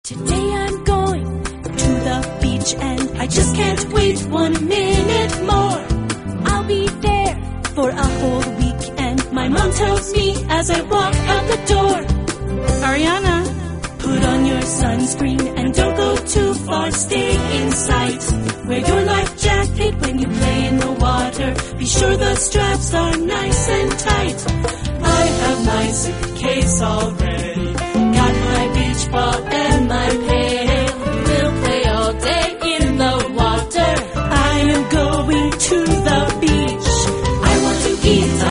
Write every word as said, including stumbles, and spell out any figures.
Today I'm going to the beach and I just can't wait one minute more. I'll be there for a whole week and my mom tells me as I walk out the door, Ariana, put on your sunscreen and don't go too far, stay in sight. Wear your life jacket when you play in the water. Be sure the straps are nice and tight. I have my suitcase all ready.